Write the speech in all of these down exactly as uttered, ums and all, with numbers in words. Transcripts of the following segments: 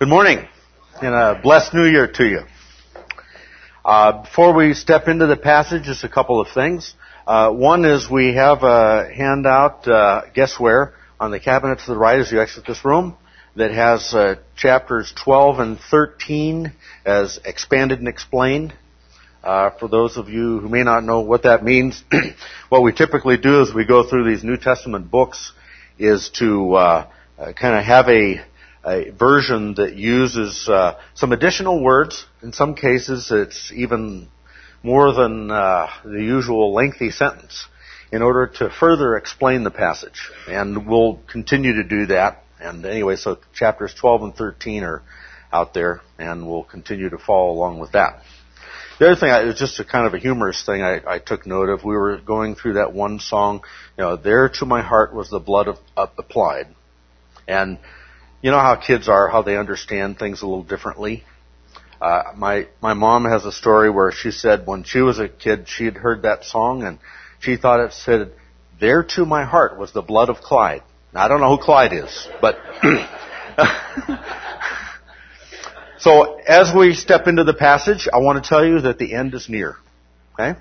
Good morning, and a blessed new year to you. Uh, before we step into the passage, just a couple of things. Uh, one is we have a handout, uh, guessware, on the cabinet to the right as you exit this room that has uh, chapters twelve and thirteen as expanded and explained. Uh, for those of you who may not know what that means, what we typically do as we go through these New Testament books is to uh, uh, kind of have a a version that uses uh, some additional words. In some cases, it's even more than uh, the usual lengthy sentence in order to further explain the passage. And we'll continue to do that. And anyway, so chapters twelve and thirteen are out there, and we'll continue to follow along with that. The other thing, it was just a kind of a humorous thing I, I took note of. We were going through that one song, you know, "There to my heart was the blood of, uh, applied." And you know how kids are, how they understand things a little differently. Uh, my my mom has a story where she said when she was a kid, she had heard that song and she thought it said, "There to my heart was the blood of Clyde." Now, I don't know who Clyde is, but so as we step into the passage, I want to tell you that the end is near. Okay,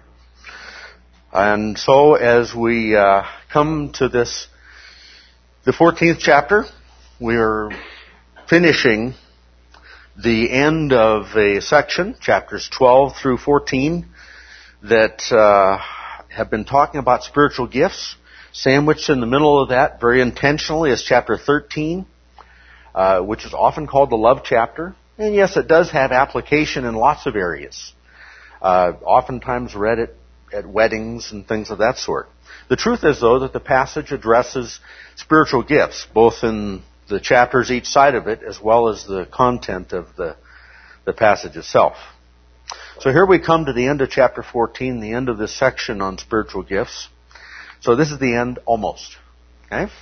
and so as we uh, come to this, the fourteenth chapter. We are finishing the end of a section, chapters twelve through fourteen, that uh, have been talking about spiritual gifts. Sandwiched in the middle of that, very intentionally, is chapter thirteen, uh, which is often called the love chapter. And yes, it does have application in lots of areas. Uh, oftentimes read at, at weddings and things of that sort. The truth is, though, that the passage addresses spiritual gifts, both in the chapters each side of it, as well as the content of the, the passage itself. So here we come to the end of chapter fourteen, the end of this section on spiritual gifts. So this is the end almost. Okay?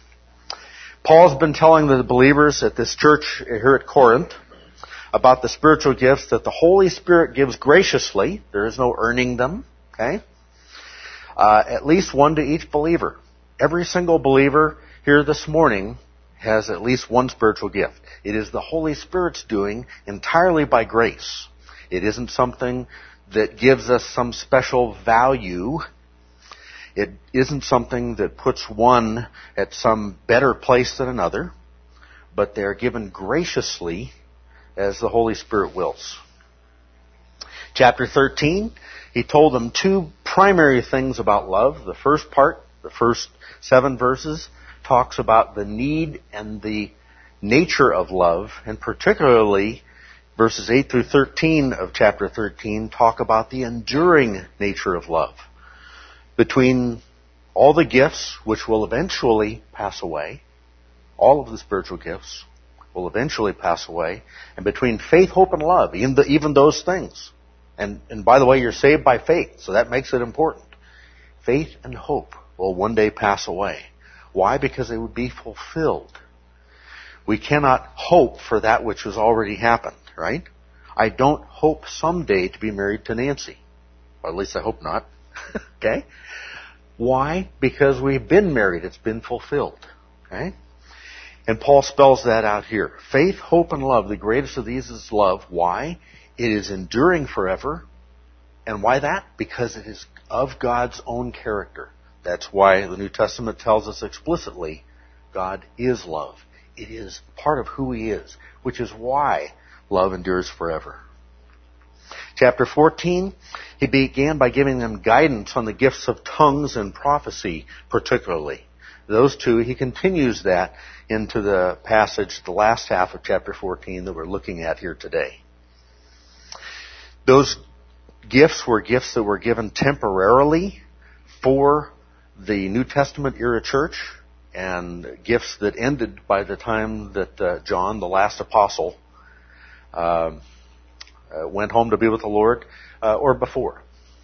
Paul's been telling the believers at this church here at Corinth about the spiritual gifts that the Holy Spirit gives graciously. There is no earning them. Okay? Uh, at least one to each believer. Every single believer here this morning has at least one spiritual gift. It is the Holy Spirit's doing entirely by grace. It isn't something that gives us some special value. It isn't something that puts one at some better place than another, but they're given graciously as the Holy Spirit wills. Chapter thirteen, he told them two primary things about love. The first part, the first seven verses, talks about the need and the nature of love, and particularly verses eight through thirteen of chapter thirteen talk about the enduring nature of love. Between all the gifts, which will eventually pass away, all of the spiritual gifts will eventually pass away, and between faith, hope, and love, even, the, even those things. And, and by the way, you're saved by faith, so that makes it important. Faith and hope will one day pass away. Why? Because they would be fulfilled. We cannot hope for that which has already happened, right? I don't hope someday to be married to Nancy. Or at least I hope not. Okay? Why? Because we've been married. It's been fulfilled. Okay? And Paul spells that out here. Faith, hope, and love. The greatest of these is love. Why? It is enduring forever. And why that? Because it is of God's own character. That's why the New Testament tells us explicitly, God is love. It is part of who He is, which is why love endures forever. Chapter fourteen, he began by giving them guidance on the gifts of tongues and prophecy, particularly. Those two, he continues that into the passage, the last half of chapter fourteen that we're looking at here today. Those gifts were gifts that were given temporarily for the New Testament era church, and gifts that ended by the time that uh, John, the last apostle, uh, uh, went home to be with the Lord, uh, or before.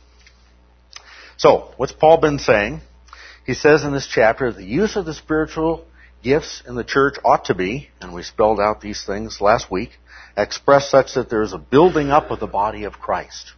So, what's Paul been saying? He says in this chapter, the use of the spiritual gifts in the church ought to be, and we spelled out these things last week, expressed such that there is a building up of the body of Christ.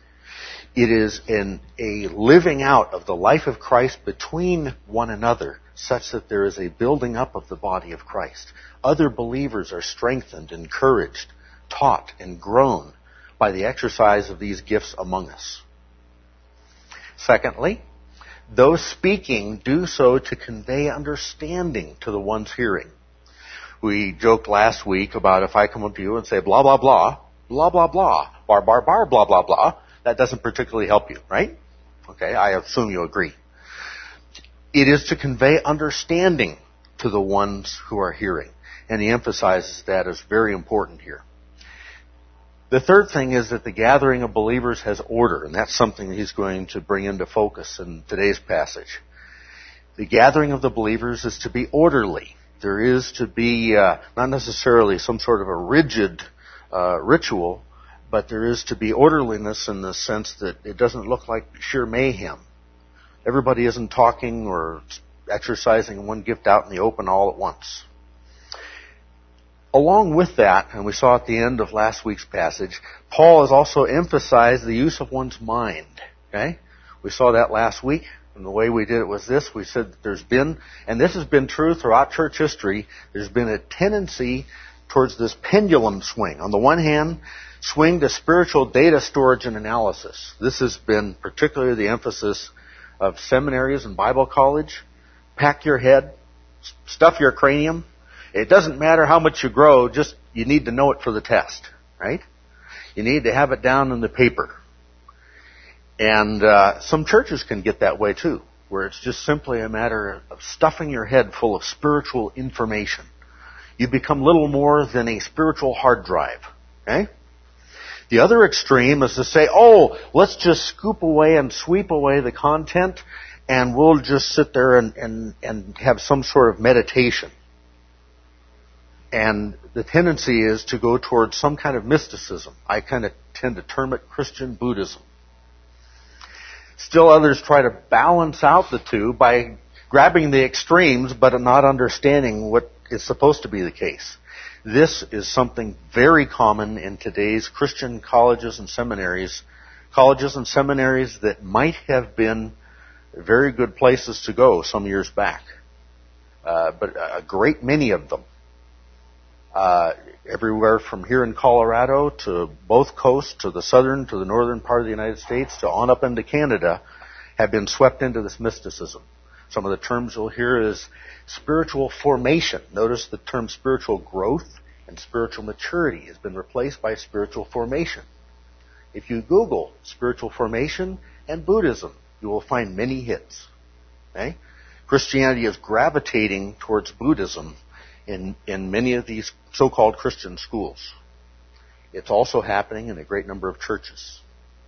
It is in a living out of the life of Christ between one another such that there is a building up of the body of Christ. Other believers are strengthened, encouraged, taught, and grown by the exercise of these gifts among us. Secondly, those speaking do so to convey understanding to the ones hearing. We joked last week about if I come up to you and say blah, blah, blah, blah, blah, blah, bar, bar, bar, blah, blah, blah, that doesn't particularly help you, right? Okay, I assume you agree. It is to convey understanding to the ones who are hearing. And he emphasizes that as very important here. The third thing is that the gathering of believers has order, and that's something he's going to bring into focus in today's passage. The gathering of the believers is to be orderly. There is to be uh, not necessarily some sort of a rigid uh, ritual, but there is to be orderliness in the sense that it doesn't look like sheer mayhem. Everybody isn't talking or exercising one gift out in the open all at once. Along with that, and we saw at the end of last week's passage, Paul has also emphasized the use of one's mind. Okay? We saw that last week, and the way we did it was this. We said that there's been, and this has been true throughout church history, there's been a tendency towards this pendulum swing. On the one hand, swing to spiritual data storage and analysis. This has been particularly the emphasis of seminaries and Bible college. Pack your head, stuff your cranium. It doesn't matter how much you grow, just you need to know it for the test, right? You need to have it down in the paper. And uh, some churches can get that way too, where it's just simply a matter of stuffing your head full of spiritual information. You become little more than a spiritual hard drive, okay? The other extreme is to say, oh, let's just scoop away and sweep away the content, and we'll just sit there and, and, and have some sort of meditation. And the tendency is to go towards some kind of mysticism. I kind of tend to term it Christian Buddhism. Still others try to balance out the two by grabbing the extremes but not understanding what is supposed to be the case. This is something very common in today's Christian colleges and seminaries, colleges and seminaries that might have been very good places to go some years back. Uh, but a great many of them, uh, everywhere from here in Colorado to both coasts, to the southern, to the northern part of the United States, to on up into Canada, have been swept into this mysticism. Some of the terms you'll hear is spiritual formation. Notice the term spiritual growth and spiritual maturity has been replaced by spiritual formation. If you Google spiritual formation and Buddhism, you will find many hits. Okay? Christianity is gravitating towards Buddhism in, in many of these so-called Christian schools. It's also happening in a great number of churches.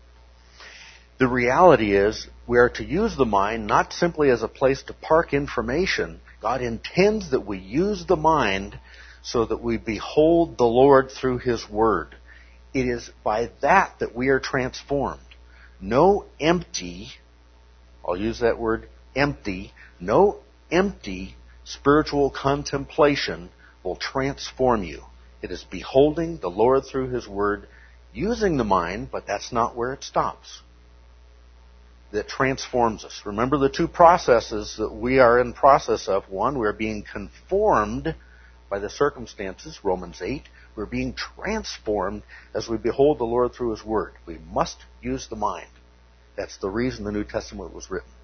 The reality is we are to use the mind not simply as a place to park information. God intends that we use the mind so that we behold the Lord through His Word. It is by that that we are transformed. No empty, I'll use that word, empty, no empty spiritual contemplation will transform you. It is beholding the Lord through His Word, using the mind, but that's not where it stops. That transforms us. Remember the two processes that we are in process of. One, we're being conformed by the circumstances, Romans eight. We're being transformed as we behold the Lord through His Word. We must use the mind. That's the reason the New Testament was written.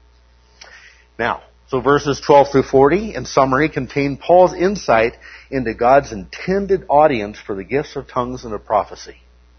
Now, so verses twelve through forty, in summary, contain Paul's insight into God's intended audience for the gifts of tongues and of prophecy.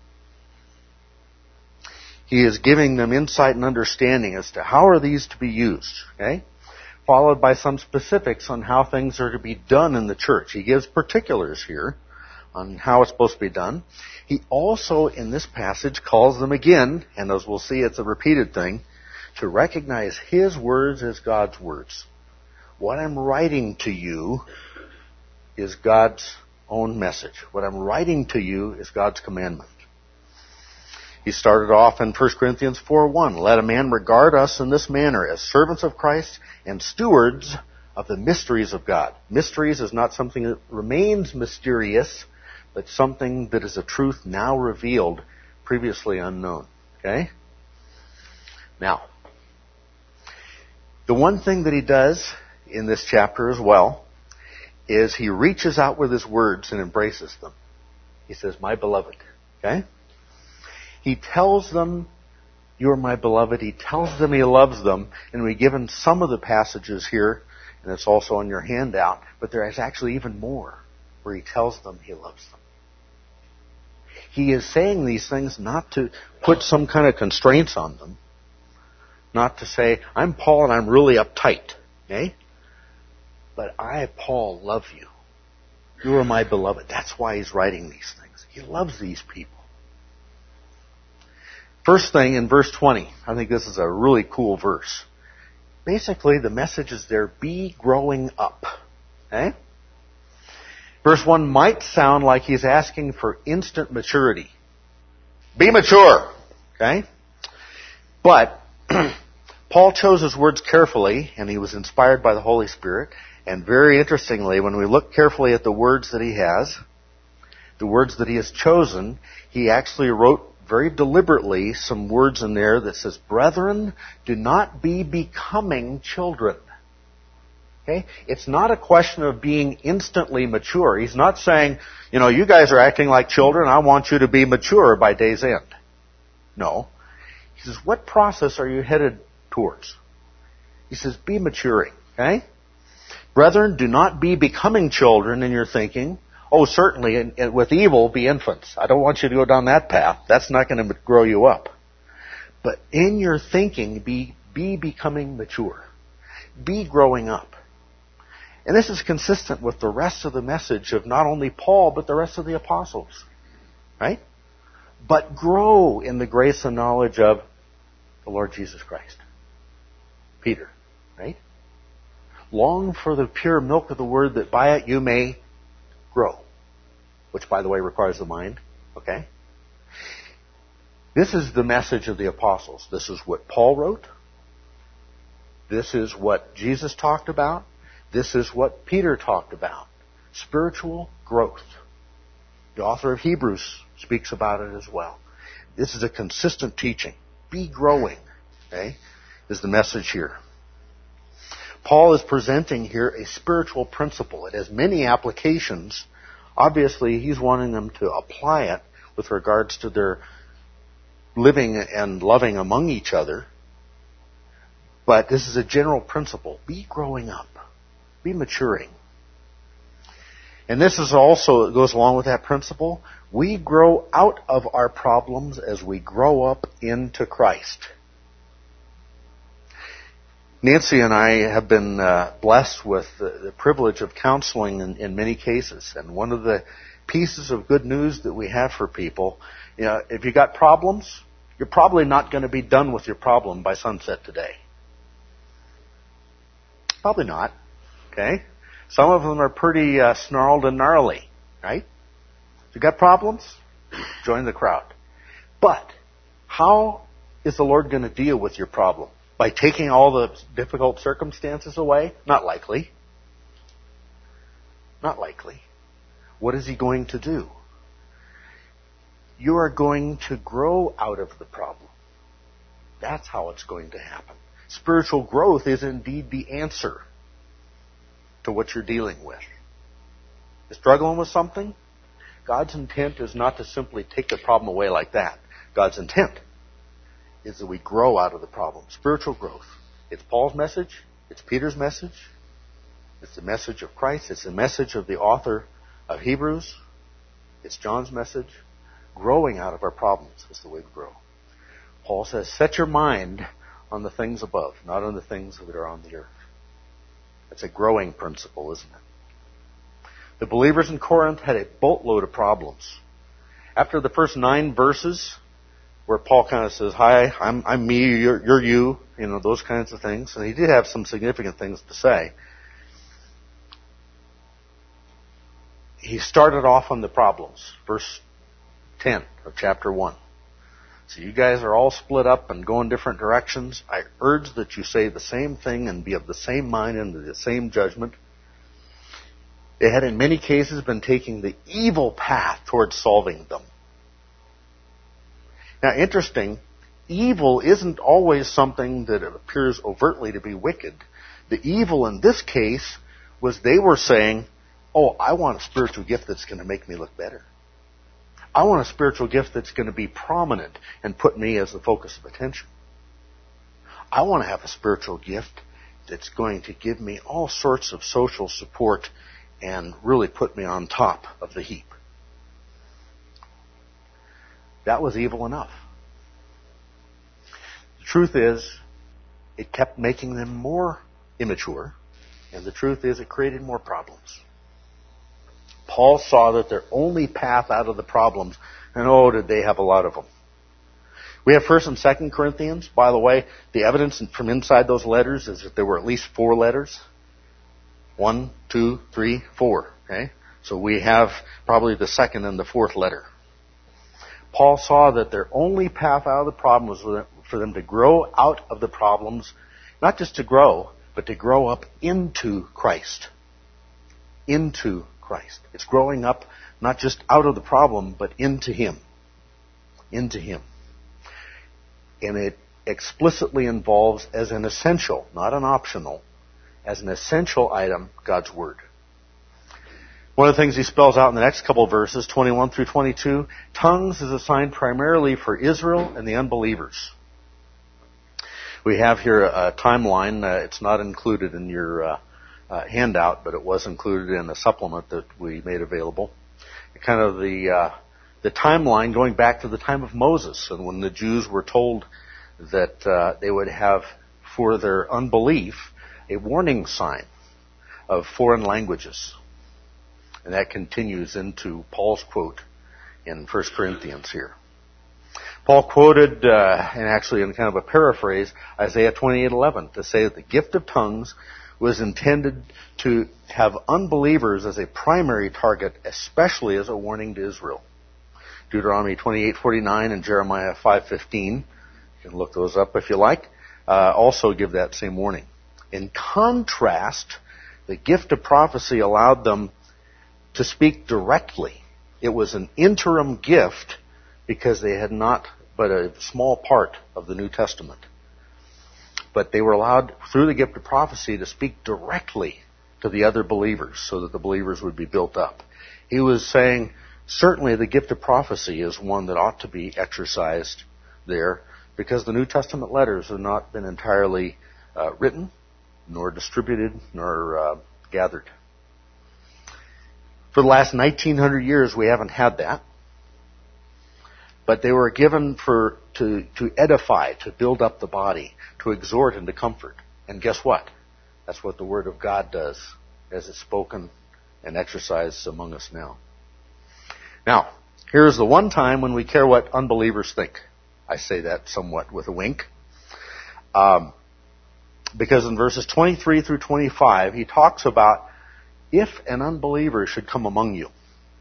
He is giving them insight and understanding as to how are these to be used, okay? Followed by some specifics on how things are to be done in the church. He gives particulars here on how it's supposed to be done. He also, in this passage, calls them again, and as we'll see, it's a repeated thing, to recognize His words as God's words. What I'm writing to you is God's own message. What I'm writing to you is God's commandment. He started off in First Corinthians four one. Let a man regard us in this manner as servants of Christ and stewards of the mysteries of God. Mysteries is not something that remains mysterious, but something that is a truth now revealed, previously unknown. Okay? Now, the one thing that he does in this chapter as well is he reaches out with his words and embraces them. He says, my beloved. Okay? He tells them, you're my beloved. He tells them he loves them. And we've given some of the passages here, and it's also on your handout, but there is actually even more where he tells them he loves them. He is saying these things not to put some kind of constraints on them, not to say, I'm Paul and I'm really uptight, okay? But I, Paul, love you. You are my beloved. That's why he's writing these things. He loves these people. First thing in verse twenty, I think this is a really cool verse. Basically, the message is there, be growing up. Okay? Verse one might sound like he's asking for instant maturity. Be mature. Okay? But Paul chose his words carefully, and he was inspired by the Holy Spirit. And very interestingly, when we look carefully at the words that he has, the words that he has chosen, he actually wrote very deliberately some words in there that says, brethren, do not be becoming children. Okay? It's not a question of being instantly mature. He's not saying, you know, you guys are acting like children, I want you to be mature by day's end. No. He says, what process are you headed towards? He says, be maturing. Okay? Brethren, do not be becoming children in your thinking. Oh, certainly, and, and with evil, be infants. I don't want you to go down that path. That's not going to grow you up. But in your thinking, be, be becoming mature. Be growing up. And this is consistent with the rest of the message of not only Paul, but the rest of the apostles. Right? But grow in the grace and knowledge of the Lord Jesus Christ. Peter. Right? Long for the pure milk of the word, that by it you may grow. Which, by the way, requires the mind. Okay? This is the message of the apostles. This is what Paul wrote. This is what Jesus talked about. This is what Peter talked about. Spiritual growth. The author of Hebrews speaks about it as well. This is a consistent teaching. Be growing. Okay? Is the message here. Paul is presenting here a spiritual principle. It has many applications. Obviously, he's wanting them to apply it with regards to their living and loving among each other. But this is a general principle. Be growing up. Be maturing. And this is also, it goes along with that principle. We grow out of our problems as we grow up into Christ. Nancy and I have been uh, blessed with the, the privilege of counseling in, in many cases. And one of the pieces of good news that we have for people, you know, if you got problems, you're probably not going to be done with your problem by sunset today. Probably not. Okay? Some of them are pretty uh, snarled and gnarly, right? If you got problems, join the crowd. But how is the Lord going to deal with your problem? By taking all the difficult circumstances away? Not likely. Not likely. What is he going to do? You are going to grow out of the problem. That's how it's going to happen. Spiritual growth is indeed the answer to what you're dealing with. You're struggling with something? God's intent is not to simply take the problem away like that. God's intent is that we grow out of the problem. Spiritual growth. It's Paul's message. It's Peter's message. It's the message of Christ. It's the message of the author of Hebrews. It's John's message. Growing out of our problems is the way we grow. Paul says, set your mind on the things above, not on the things that are on the earth. That's a growing principle, isn't it? The believers in Corinth had a boatload of problems. After the first nine verses, where Paul kind of says, hi, I'm, I'm me, you're, you're you, you know, those kinds of things. And he did have some significant things to say. He started off on the problems. Verse ten of chapter one. So you guys are all split up and going different directions. I urge that you say the same thing and be of the same mind and the same judgment. They had in many cases been taking the evil path towards solving them. Now, interesting, evil isn't always something that appears overtly to be wicked. The evil in this case was they were saying, oh, I want a spiritual gift that's going to make me look better. I want a spiritual gift that's going to be prominent and put me as the focus of attention. I want to have a spiritual gift that's going to give me all sorts of social support and really put me on top of the heap. That was evil enough. The truth is, it kept making them more immature, and the truth is, it created more problems. Paul saw that their only path out of the problems, and oh, did they have a lot of them. We have First and Second Corinthians. By the way, the evidence from inside those letters is that there were at least four letters. One, two, three, four. Okay? So we have probably the second and the fourth letter. Paul saw that their only path out of the problem was for them to grow out of the problems, not just to grow, but to grow up into Christ. Into Christ. It's growing up not just out of the problem, but into Him. Into Him. And it explicitly involves as an essential, not an optional, as an essential item, God's Word. One of the things he spells out in the next couple of verses, twenty-one through twenty-two, tongues is assigned primarily for Israel and the unbelievers. We have here a timeline. Uh, it's not included in your uh, uh, handout, but it was included in the supplement that we made available. Kind of the uh, the timeline going back to the time of Moses, and when the Jews were told that uh, they would have, for their unbelief, a warning sign of foreign languages. And that continues into Paul's quote in First Corinthians here. Paul quoted, uh, and actually in kind of a paraphrase, Isaiah twenty-eight eleven to say that the gift of tongues was intended to have unbelievers as a primary target, especially as a warning to Israel. Deuteronomy twenty-eight forty-nine and Jeremiah five fifteen, you can look those up if you like, uh, also give that same warning. In contrast, the gift of prophecy allowed them to speak directly. It was an interim gift because they had not but a small part of the New Testament. But they were allowed, through the gift of prophecy, to speak directly to the other believers so that the believers would be built up. He was saying, certainly the gift of prophecy is one that ought to be exercised there because the New Testament letters have not been entirely uh, written, nor distributed, nor uh, gathered. For the last nineteen hundred years, we haven't had that. But they were given for to, to edify, to build up the body, to exhort and to comfort. And guess what? That's what the Word of God does as it's spoken and exercised among us now. Now, here's the one time when we care what unbelievers think. I say that somewhat with a wink. Um, because in verses twenty-three through twenty-five, he talks about if an unbeliever should come among you.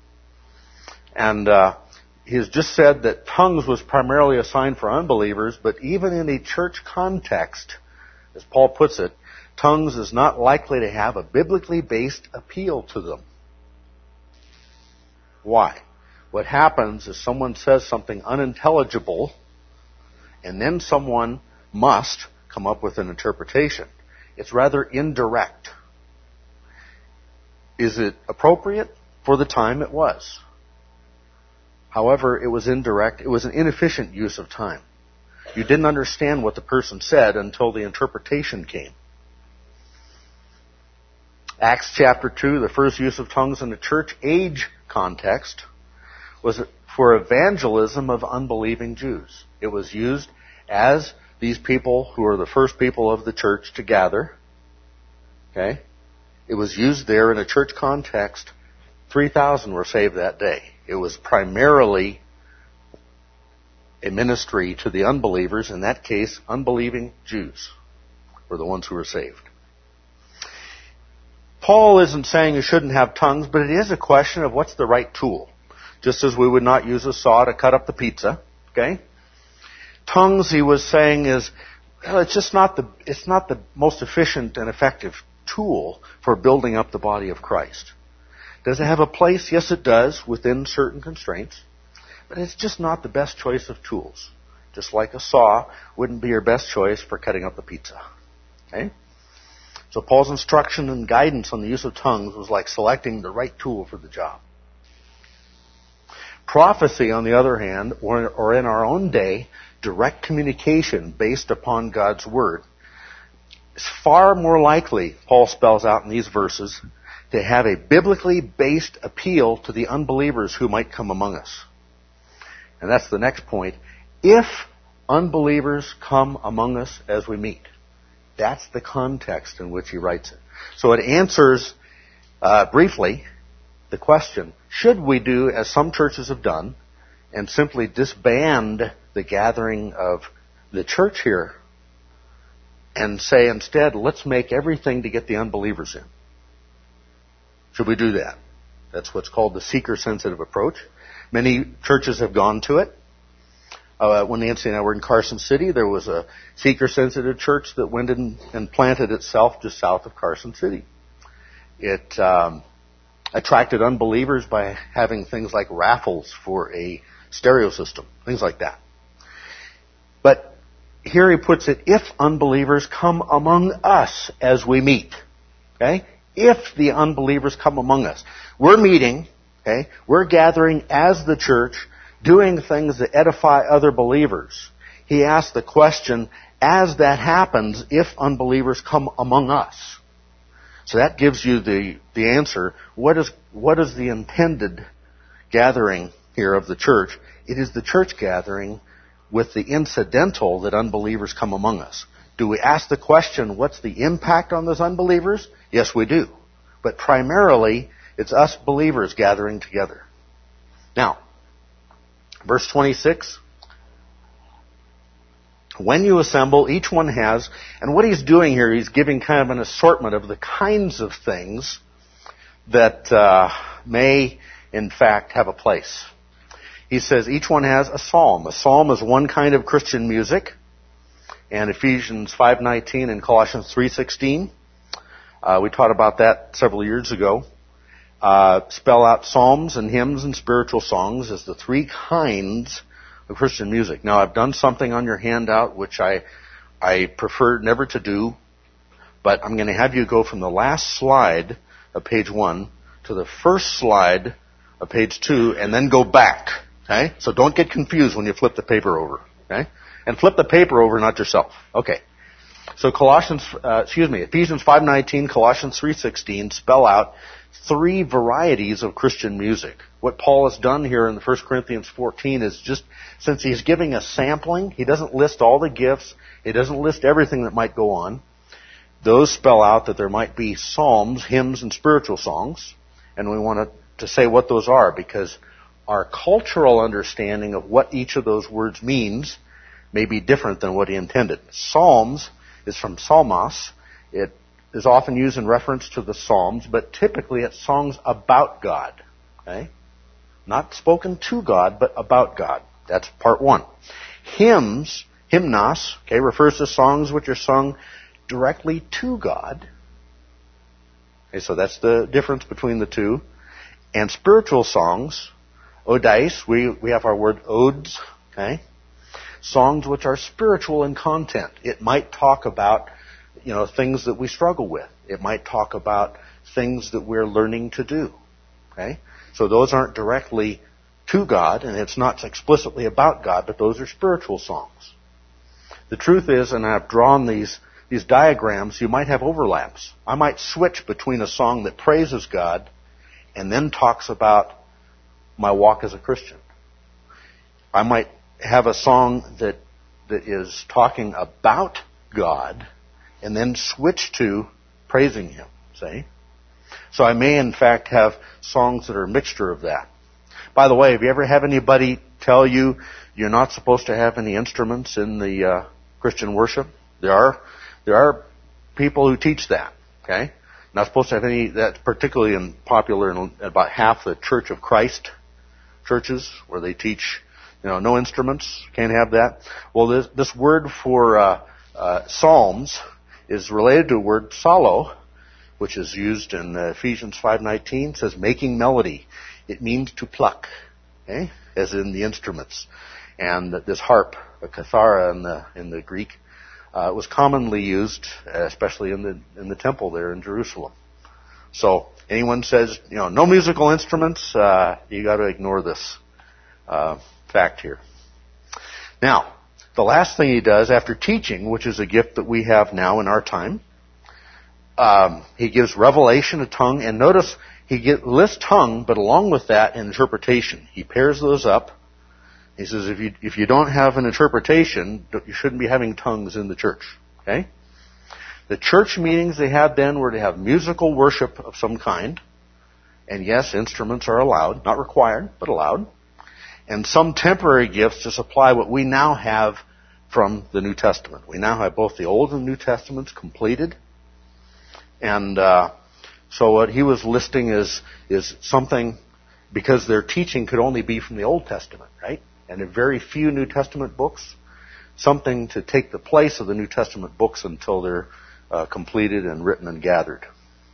And uh, he has just said that tongues was primarily assigned for unbelievers, but even in a church context, as Paul puts it, tongues is not likely to have a biblically based appeal to them. Why? What happens is someone says something unintelligible, and then someone must come up with an interpretation. It's rather indirect. Is it appropriate? For the time it was. However, it was indirect. It was an inefficient use of time. You didn't understand what the person said until the interpretation came. Acts chapter two, the first use of tongues in the church age context was for evangelism of unbelieving Jews. It was used as these people who are the first people of the church to gather. Okay? It was used there in a church context. three thousand were saved that day. It was primarily a ministry to the unbelievers. In that case, unbelieving Jews were the ones who were saved. Paul isn't saying you shouldn't have tongues, but it is a question of what's the right tool. Just as we would not use a saw to cut up the pizza, okay? Tongues, he was saying, is well, it's just not the it's not the most efficient and effective tool for building up the body of Christ. Does it have a place? Yes, it does, within certain constraints. But it's just not the best choice of tools. Just like a saw wouldn't be your best choice for cutting up the pizza. Okay? So Paul's instruction and guidance on the use of tongues was like selecting the right tool for the job. Prophecy, on the other hand, or, or in our own day, direct communication based upon God's Word, is far more likely, Paul spells out in these verses, to have a biblically based appeal to the unbelievers who might come among us. And that's the next point. If unbelievers come among us as we meet. That's the context in which he writes it. So it answers, uh, briefly, the question, should we do as some churches have done and simply disband the gathering of the church here and say instead, let's make everything to get the unbelievers in? Should we do that? That's what's called the seeker-sensitive approach. Many churches have gone to it. Uh, when Nancy and I were in Carson City, there was a seeker-sensitive church that went in and planted itself just south of Carson City. It um, attracted unbelievers by having things like raffles for a stereo system, things like that. But here he puts it, if unbelievers come among us as we meet. Okay? If the unbelievers come among us. We're meeting, okay? We're gathering as the church, doing things that edify other believers. He asks the question, as that happens, if unbelievers come among us. So that gives you the, the answer. What is, what is the intended gathering here of the church? It is the church gathering with the incidental that unbelievers come among us. Do we ask the question, what's the impact on those unbelievers? Yes, we do. But primarily, it's us believers gathering together. Now, verse twenty-six. When you assemble, each one has, and what he's doing here, he's giving kind of an assortment of the kinds of things that uh, may, in fact, have a place. He says each one has a psalm. A psalm is one kind of Christian music. And Ephesians five nineteen and Colossians three sixteen, uh, we taught about that several years ago, uh, spell out psalms and hymns and spiritual songs as the three kinds of Christian music. Now, I've done something on your handout which I I prefer never to do, but I'm going to have you go from the last slide of page one to the first slide of page two and then go back. Okay? So don't get confused when you flip the paper over. Okay? And flip the paper over, not yourself. Okay. So Colossians, uh, excuse me, Ephesians five nineteen, Colossians three sixteen spell out three varieties of Christian music. What Paul has done here in the First Corinthians fourteen is just, since he's giving a sampling, he doesn't list all the gifts, he doesn't list everything that might go on. Those spell out that there might be psalms, hymns, and spiritual songs. And we want to, to say what those are, because our cultural understanding of what each of those words means may be different than what he intended. Psalms is from psalmos. It is often used in reference to the Psalms, but typically it's songs about God. Okay? Not spoken to God, but about God. That's part one. Hymns, hymnos, okay, refers to songs which are sung directly to God. Okay, so that's the difference between the two. And spiritual songs, odais, we, we have our word odes, okay? Songs which are spiritual in content. It might talk about, you know, things that we struggle with. It might talk about things that we're learning to do. Okay? So those aren't directly to God, and it's not explicitly about God, but those are spiritual songs. The truth is, and I've drawn these, these diagrams, you might have overlaps. I might switch between a song that praises God and then talks about my walk as a Christian. I might have a song that that is talking about God and then switch to praising Him, see? So I may, in fact, have songs that are a mixture of that. By the way, have you ever had anybody tell you you're not supposed to have any instruments in the uh, Christian worship? There are there are people who teach that, okay? Not supposed to have any, that's particularly in popular in about half the Church of Christ churches where they teach, you know, no instruments, can't have that. Well, this, this word for uh, uh, psalms is related to the word psallo, which is used in uh, Ephesians five nineteen, says making melody. It means to pluck, okay, as in the instruments. And this harp, a kathara in the in the Greek, Uh, it was commonly used, especially in the in the temple there in Jerusalem. So anyone says, you know, no musical instruments, uh, you got to ignore this uh, fact here. Now, the last thing he does after teaching, which is a gift that we have now in our time, um, he gives revelation, a tongue, and notice he get, lists tongue, but along with that, interpretation. He pairs those up. He says, if you if you don't have an interpretation, you shouldn't be having tongues in the church. Okay? The church meetings they had then were to have musical worship of some kind. And yes, instruments are allowed, not required, but allowed. And some temporary gifts to supply what we now have from the New Testament. We now have both the Old and New Testaments completed. And uh, so what he was listing is is something, because their teaching could only be from the Old Testament, right? And a very few New Testament books, something to take the place of the New Testament books until they're uh, completed and written and gathered.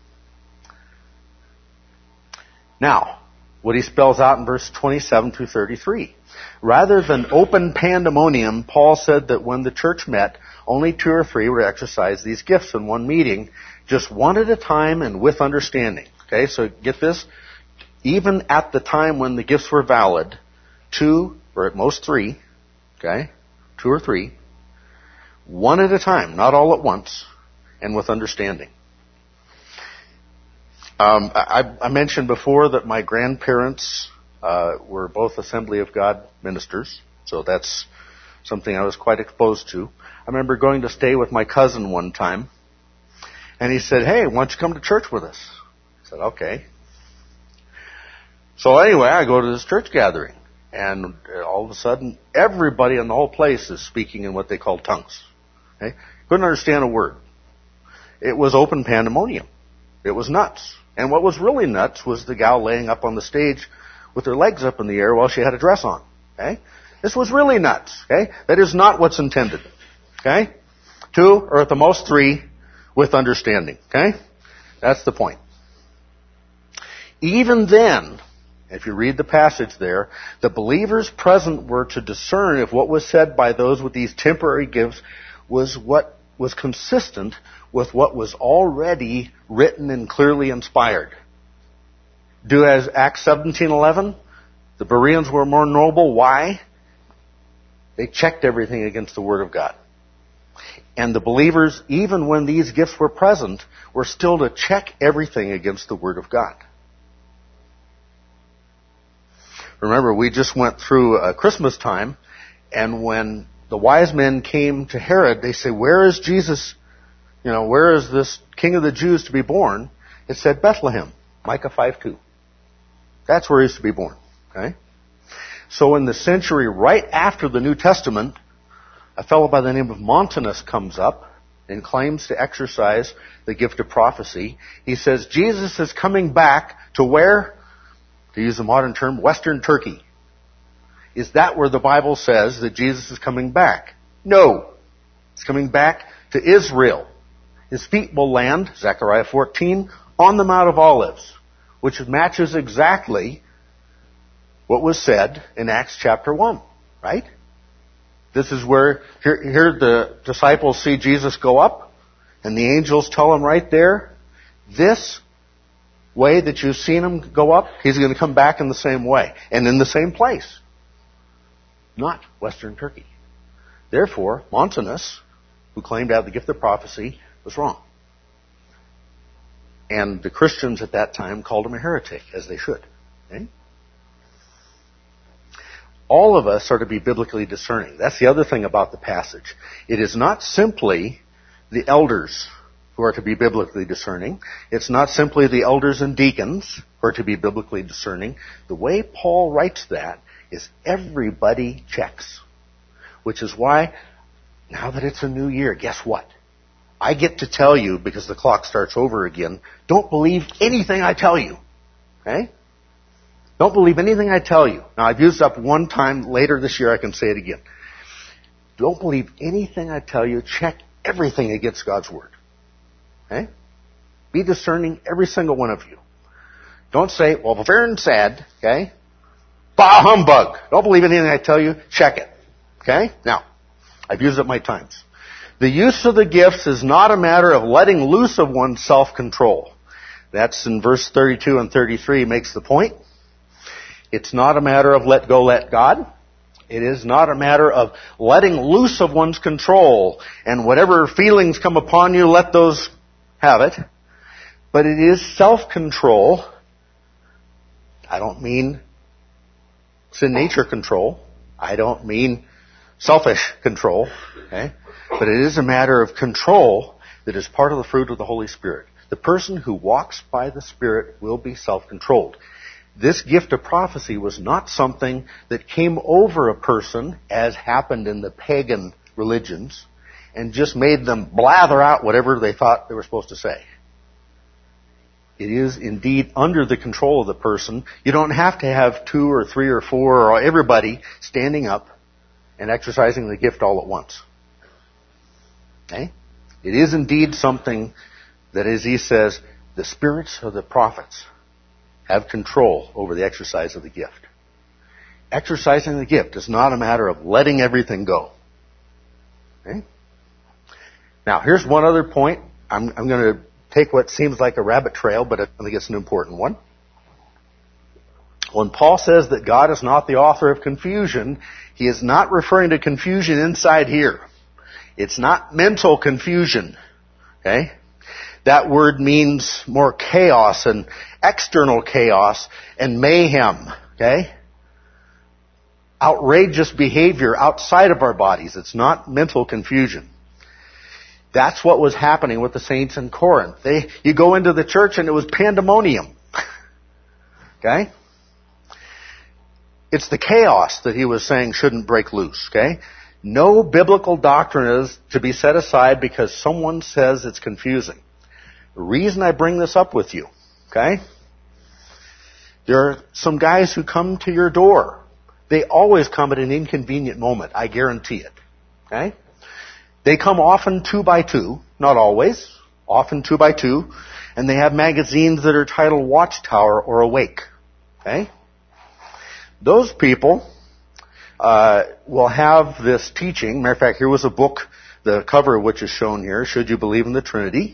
Now, what he spells out in verse twenty-seven through thirty-three. Rather than open pandemonium, Paul said that when the church met, only two or three were to exercise these gifts in one meeting, just one at a time and with understanding. Okay, so get this. Even at the time when the gifts were valid, two, or at most three, okay, two or three, one at a time, not all at once, and with understanding. Um, I, I mentioned before that my grandparents uh, were both Assembly of God ministers, so that's something I was quite exposed to. I remember going to stay with my cousin one time, and he said, "Hey, why don't you come to church with us?" I said, "Okay." So anyway, I go to this church gathering, and all of a sudden, everybody in the whole place is speaking in what they call tongues. Okay? Couldn't understand a word. It was open pandemonium. It was nuts. And what was really nuts was the gal laying up on the stage with her legs up in the air while she had a dress on. Okay? This was really nuts. Okay? That is not what's intended. Okay? Two, or at the most three, with understanding. Okay? That's the point. Even then, if you read the passage there, the believers present were to discern if what was said by those with these temporary gifts was what was consistent with what was already written and clearly inspired. Do as Acts seventeen eleven. The Bereans were more noble. Why? They checked everything against the Word of God. And the believers, even when these gifts were present, were still to check everything against the Word of God. Remember, we just went through uh, Christmas time, and when the wise men came to Herod, they say, "Where is Jesus? You know, where is this King of the Jews to be born?" It said Bethlehem, Micah five two. That's where he's to be born. Okay? So in the century right after the New Testament, a fellow by the name of Montanus comes up and claims to exercise the gift of prophecy. He says Jesus is coming back to where? To use a modern term, Western Turkey. Is that where the Bible says that Jesus is coming back? No. He's coming back to Israel. His feet will land, Zechariah fourteen, on the Mount of Olives, which matches exactly what was said in Acts chapter one, right? This is where, here, here the disciples see Jesus go up, and the angels tell him right there, this way that you've seen him go up, he's going to come back in the same way, and in the same place. Not Western Turkey. Therefore, Montanus, who claimed to have the gift of prophecy, was wrong. And the Christians at that time called him a heretic, as they should. Okay? All of us are to be biblically discerning. That's the other thing about the passage. It is not simply the elders who are to be biblically discerning. It's not simply the elders and deacons who are to be biblically discerning. The way Paul writes that is everybody checks. Which is why, now that it's a new year, guess what? I get to tell you, because the clock starts over again, don't believe anything I tell you. Okay? Don't believe anything I tell you. Now, I've used up one time. Later this year, I can say it again. Don't believe anything I tell you. Check everything against God's Word. Okay? Be discerning, every single one of you. Don't say, well, Vern said, okay? Bah humbug. Don't believe anything I tell you. Check it. Okay? Now, I've used up my times. The use of the gifts is not a matter of letting loose of one's self-control. That's in verse thirty-two and thirty-three makes the point. It's not a matter of let go, let God. It is not a matter of letting loose of one's control, and whatever feelings come upon you, let those have it. But it is self-control. I don't mean sin nature control. I don't mean selfish control. Okay? But it is a matter of control that is part of the fruit of the Holy Spirit. The person who walks by the Spirit will be self-controlled. This gift of prophecy was not something that came over a person, as happened in the pagan religions, and just made them blather out whatever they thought they were supposed to say. It is indeed under the control of the person. You don't have to have two or three or four or everybody standing up and exercising the gift all at once. Okay? It is indeed something that, as he says, the spirits of the prophets have control over the exercise of the gift. Exercising the gift is not a matter of letting everything go. Okay? Now, here's one other point. I'm, I'm going to take what seems like a rabbit trail, but I think it's an important one. When Paul says that God is not the author of confusion, he is not referring to confusion inside here. It's not mental confusion. Okay? That word means more chaos and external chaos and mayhem. Okay? Outrageous behavior outside of our bodies. It's not mental confusion. That's what was happening with the saints in Corinth. They, you go into the church and it was pandemonium. Okay? It's the chaos that he was saying shouldn't break loose. Okay? No biblical doctrine is to be set aside because someone says it's confusing. The reason I bring this up with you, okay? There are some guys who come to your door. They always come at an inconvenient moment. I guarantee it. Okay? They come often two by two, not always, often two by two, and they have magazines that are titled Watchtower or Awake. Okay? Those people uh, will have this teaching. Matter of fact, here was a book, the cover of which is shown here, Should You Believe in the Trinity?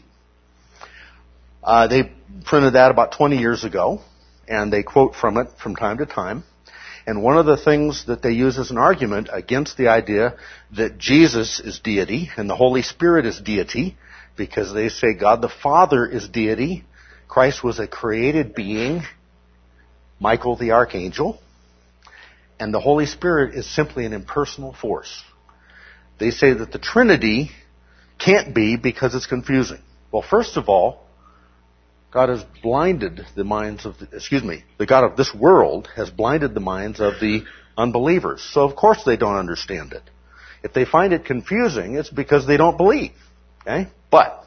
Uh, they printed that about twenty years ago, and they quote from it from time to time. And one of the things that they use as an argument against the idea that Jesus is deity and the Holy Spirit is deity, because they say God the Father is deity, Christ was a created being, Michael the Archangel, and the Holy Spirit is simply an impersonal force. They say that the Trinity can't be because it's confusing. Well, first of all, God has blinded the minds of, the, excuse me, the God of this world has blinded the minds of the unbelievers. So of course they don't understand it. If they find it confusing, it's because they don't believe. Okay? But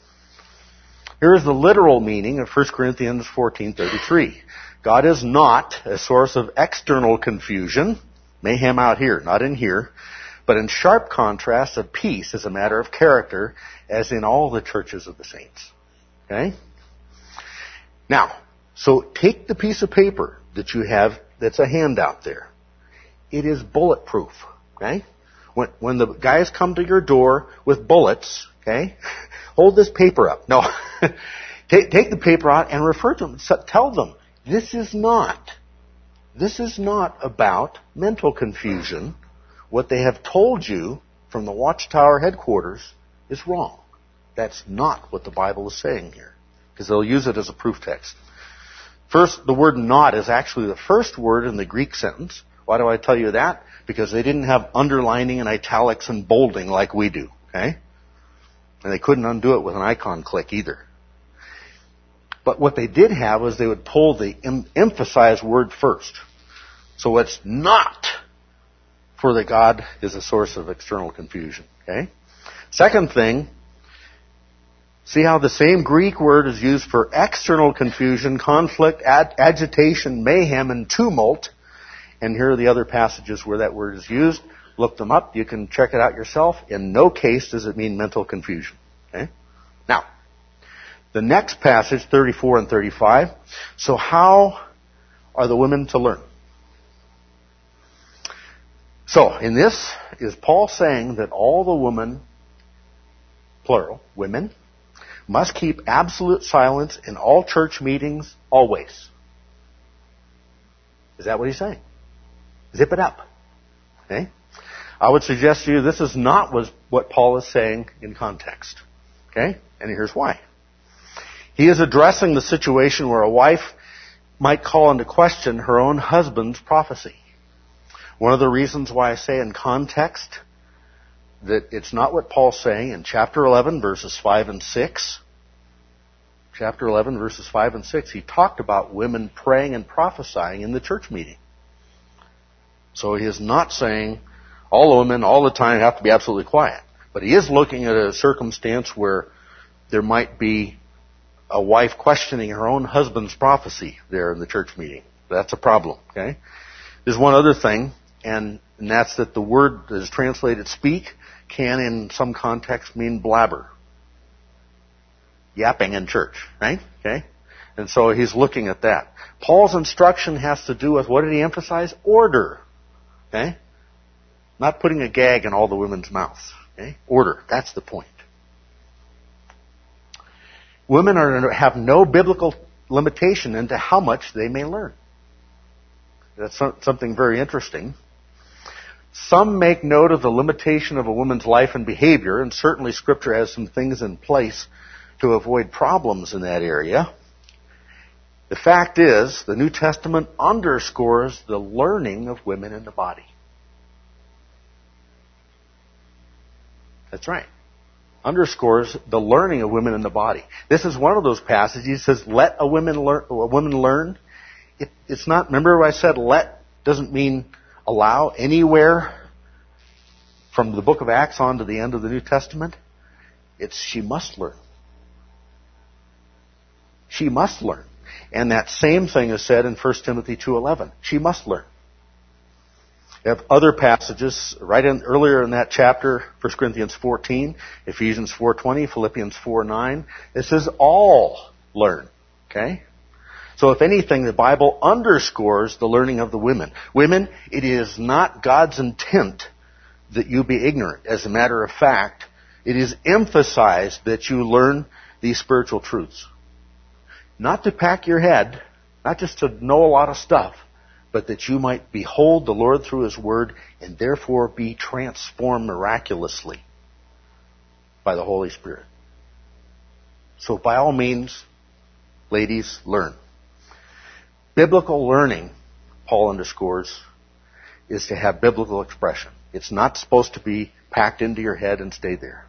here is the literal meaning of First Corinthians fourteen thirty-three. God is not a source of external confusion, mayhem out here, not in here, but in sharp contrast of peace as a matter of character, as in all the churches of the saints. Okay? Now, so take the piece of paper that you have that's a handout there. It is bulletproof, okay? When, when the guys come to your door with bullets, okay, hold this paper up. No, take, take the paper out and refer to them. So tell them, this is not, this is not about mental confusion. What they have told you from the Watchtower headquarters is wrong. That's not what the Bible is saying here, because they'll use it as a proof text. First, the word not is actually the first word in the Greek sentence. Why do I tell you that? Because they didn't have underlining and italics and bolding like we do, okay? And they couldn't undo it with an icon click either. But what they did have was they would pull the em- emphasized word first. So it's not for that God is a source of external confusion, okay? Second thing, see how the same Greek word is used for external confusion, conflict, ag- agitation, mayhem, and tumult. And here are the other passages where that word is used. Look them up. You can check it out yourself. In no case does it mean mental confusion. Okay? Now, the next passage, thirty-four and thirty-five. So how are the women to learn? So, in this, is Paul saying that all the women plural, women, must keep absolute silence in all church meetings always. Is that what he's saying? Zip it up. Okay? I would suggest to you this is not what Paul is saying in context. Okay? And here's why. He is addressing the situation where a wife might call into question her own husband's prophecy. One of the reasons why I say in context that it's not what Paul's saying in chapter eleven, verses five and six. Chapter eleven, verses five and six, he talked about women praying and prophesying in the church meeting. So he is not saying all the women all the time have to be absolutely quiet. But he is looking at a circumstance where there might be a wife questioning her own husband's prophecy there in the church meeting. That's a problem, okay? There's one other thing, and, and that's that the word that is translated speak can in some context mean blabber. Yapping in church, right? Okay? And so he's looking at that. Paul's instruction has to do with, what did he emphasize? Order. Okay? Not putting a gag in all the women's mouths. Okay? Order. That's the point. Women are have no biblical limitation into how much they may learn. That's something very interesting. Some make note of the limitation of a woman's life and behavior, and certainly Scripture has some things in place to avoid problems in that area. The fact is, the New Testament underscores the learning of women in the body. That's right. Underscores the learning of women in the body. This is one of those passages. It says, let a woman learn. A woman learn. It, it's not, remember I said let doesn't mean allow anywhere from the book of Acts on to the end of the New Testament. It's she must learn. She must learn. And that same thing is said in First Timothy two eleven. She must learn. You have other passages right in, earlier in that chapter, First Corinthians fourteen, Ephesians four twenty, Philippians four nine. It says all learn. Okay? So if anything, the Bible underscores the learning of the women. Women, it is not God's intent that you be ignorant. As a matter of fact, it is emphasized that you learn these spiritual truths. Not to pack your head, not just to know a lot of stuff, but that you might behold the Lord through His Word and therefore be transformed miraculously by the Holy Spirit. So by all means, ladies, learn. Biblical learning, Paul underscores, is to have biblical expression. It's not supposed to be packed into your head and stay there.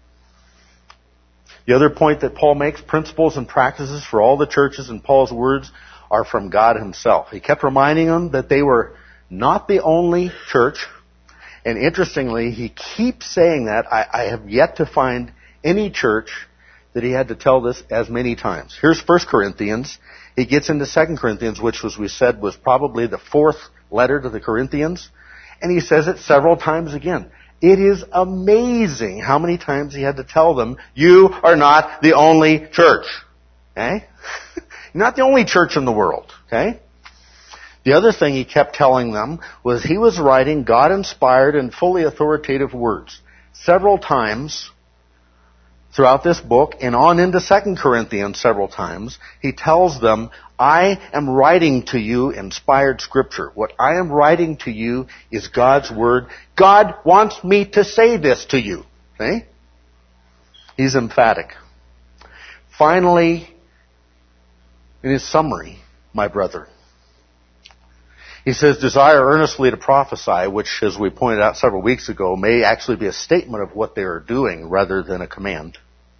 The other point that Paul makes, principles and practices for all the churches in Paul's words are from God Himself. He kept reminding them that they were not the only church. And interestingly, he keeps saying that. I, I have yet to find any church that he had to tell this as many times. Here's First Corinthians. He gets into Second Corinthians, which, as we said, was probably the fourth letter to the Corinthians. And he says it several times again. It is amazing how many times he had to tell them, you are not the only church. Okay? You're not the only church in the world. Okay? The other thing he kept telling them was he was writing God-inspired and fully authoritative words. Several times throughout this book and on into Second Corinthians several times, he tells them, I am writing to you inspired Scripture. What I am writing to you is God's Word. God wants me to say this to you. Okay? He's emphatic. Finally, in his summary, my brother, he says, desire earnestly to prophesy, which, as we pointed out several weeks ago, may actually be a statement of what they are doing rather than a command.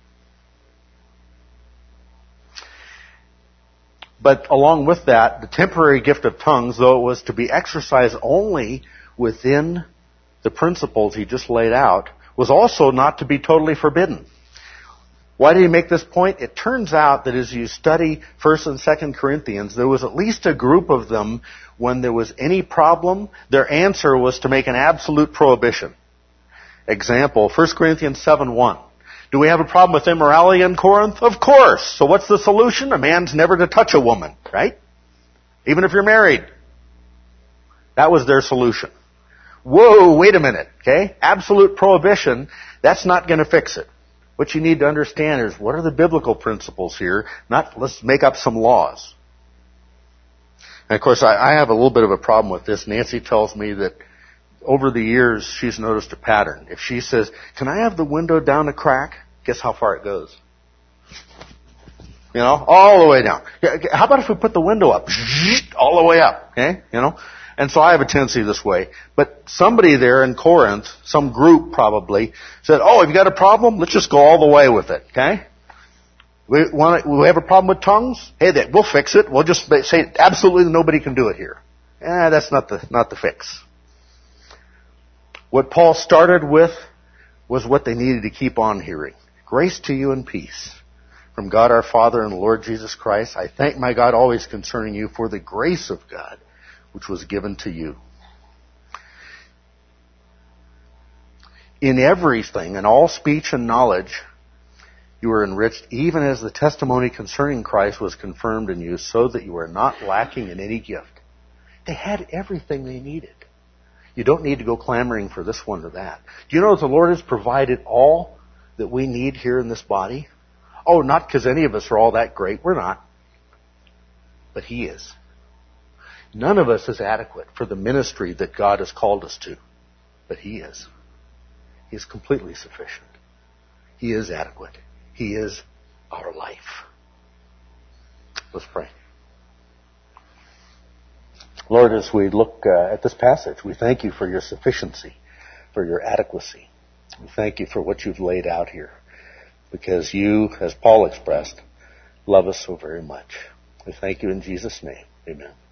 But along with that, the temporary gift of tongues, though it was to be exercised only within the principles he just laid out, was also not to be totally forbidden. Why did he make this point? It turns out that as you study First and Second Corinthians, there was at least a group of them when there was any problem, their answer was to make an absolute prohibition. Example, First Corinthians seven one. Do we have a problem with immorality in Corinth? Of course. So what's the solution? A man's never to touch a woman, right? Even if you're married. That was their solution. Whoa, wait a minute, okay? Absolute prohibition, that's not going to fix it. What you need to understand is what are the biblical principles here, not let's make up some laws. And of course, I, I have a little bit of a problem with this. Nancy tells me that over the years, she's noticed a pattern. If she says, can I have the window down a crack? Guess how far it goes? You know, all the way down. How about if we put the window up? All the way up. Okay? You know? And so I have a tendency this way. But somebody there in Corinth, some group probably, said, oh, if you got a problem, let's just go all the way with it. Okay? We want to, we have a problem with tongues? Hey, that, we'll fix it. We'll just say absolutely nobody can do it here. Eh, that's not the, not the fix. What Paul started with was what they needed to keep on hearing. Grace to you and peace from God our Father and the Lord Jesus Christ. I thank my God always concerning you for the grace of God which was given to you. In everything, in all speech and knowledge, you were enriched, even as the testimony concerning Christ was confirmed in you, so that you were not lacking in any gift. They had everything they needed. You don't need to go clamoring for this one or that. Do you know that the Lord has provided all that we need here in this body? Oh, not because any of us are all that great. We're not. But He is. None of us is adequate for the ministry that God has called us to. But He is. He is completely sufficient. He is adequate. He is our life. Let's pray. Lord, as we look uh, at this passage, we thank you for your sufficiency, for your adequacy. We thank you for what you've laid out here, because you, as Paul expressed, love us so very much. We thank you in Jesus' name. Amen.